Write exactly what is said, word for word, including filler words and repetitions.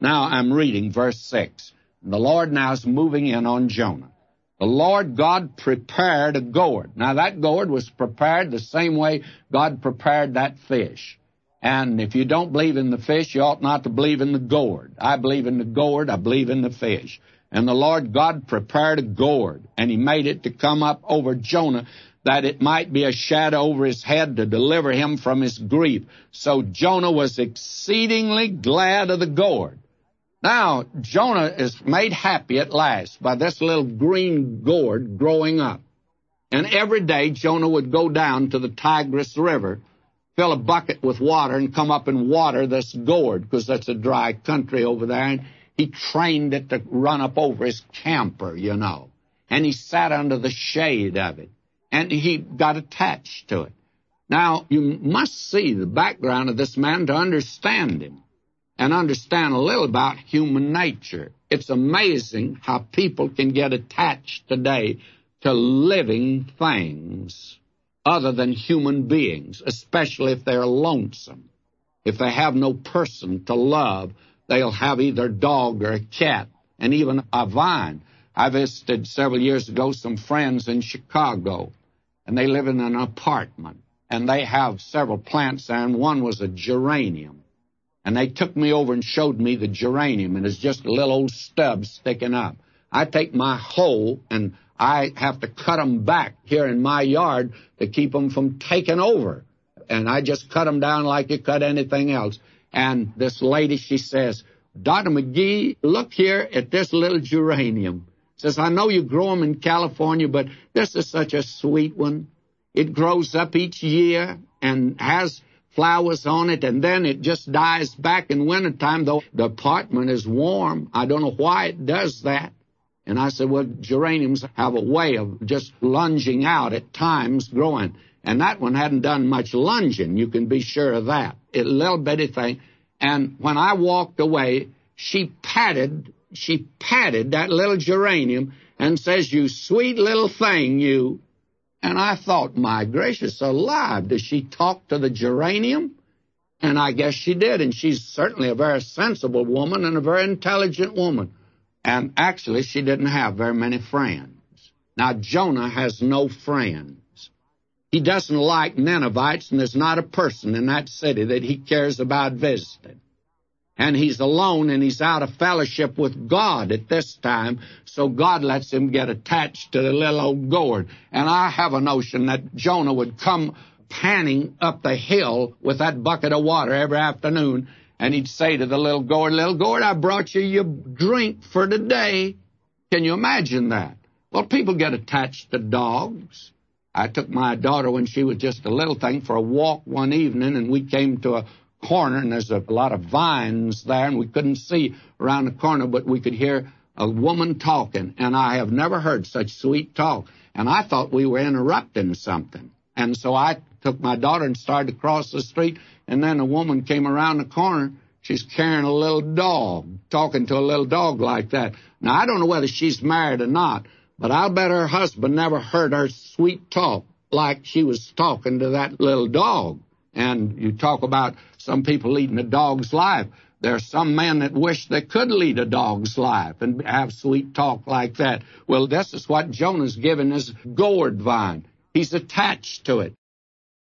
Now I'm reading verse six. The Lord now is moving in on Jonah. The Lord God prepared a gourd. Now that gourd was prepared the same way God prepared that fish. And if you don't believe in the fish, you ought not to believe in the gourd. I believe in the gourd. I believe in the fish. And the Lord God prepared a gourd, and he made it to come up over Jonah, that it might be a shadow over his head to deliver him from his grief. So Jonah was exceedingly glad of the gourd. Now, Jonah is made happy at last by this little green gourd growing up. And every day Jonah would go down to the Tigris River, fill a bucket with water, and come up and water this gourd, because that's a dry country over there. And he trained it to run up over his camper, you know. And he sat under the shade of it. And he got attached to it. Now, you must see the background of this man to understand him and understand a little about human nature. It's amazing how people can get attached today to living things other than human beings, especially if they're lonesome. If they have no person to love, they'll have either a dog or a cat, and even a vine. I visited several years ago some friends in Chicago, and they live in an apartment, and they have several plants there, and one was a geranium. And they took me over and showed me the geranium, and it's just a little old stub sticking up. I take my hoe, and I have to cut them back here in my yard to keep them from taking over. And I just cut them down like you cut anything else. And this lady, she says, Doctor McGee, look here at this little geranium. Says, I know you grow them in California, but this is such a sweet one. It grows up each year and has flowers on it, and then it just dies back in wintertime, though the apartment is warm. I don't know why it does that. And I said, well, geraniums have a way of just lunging out at times, growing. And that one hadn't done much lunging, you can be sure of that. A little bitty thing. And when I walked away, she patted, she patted that little geranium and says, you sweet little thing, you. And I thought, my gracious alive, does she talk to the geranium? And I guess she did, and she's certainly a very sensible woman and a very intelligent woman. And actually, she didn't have very many friends. Now, Jonah has no friends. He doesn't like Ninevites, and there's not a person in that city that he cares about visiting. And he's alone, and he's out of fellowship with God at this time, so God lets him get attached to the little old gourd. And I have a notion that Jonah would come panning up the hill with that bucket of water every afternoon, and he'd say to the little gourd, little gourd, I brought you your drink for today. Can you imagine that? Well, people get attached to dogs. I took my daughter when she was just a little thing for a walk one evening, and we came to a corner, and there's a lot of vines there, and we couldn't see around the corner, but we could hear a woman talking, and I have never heard such sweet talk. And I thought we were interrupting something. And so I took my daughter and started to cross the street, and then a woman came around the corner. She's carrying a little dog, talking to a little dog like that. Now, I don't know whether she's married or not, but I'll bet her husband never heard her sweet talk like she was talking to that little dog. And you talk about some people leading a dog's life. There are some men that wish they could lead a dog's life and have sweet talk like that. Well, this is what Jonah's given his gourd vine. He's attached to it.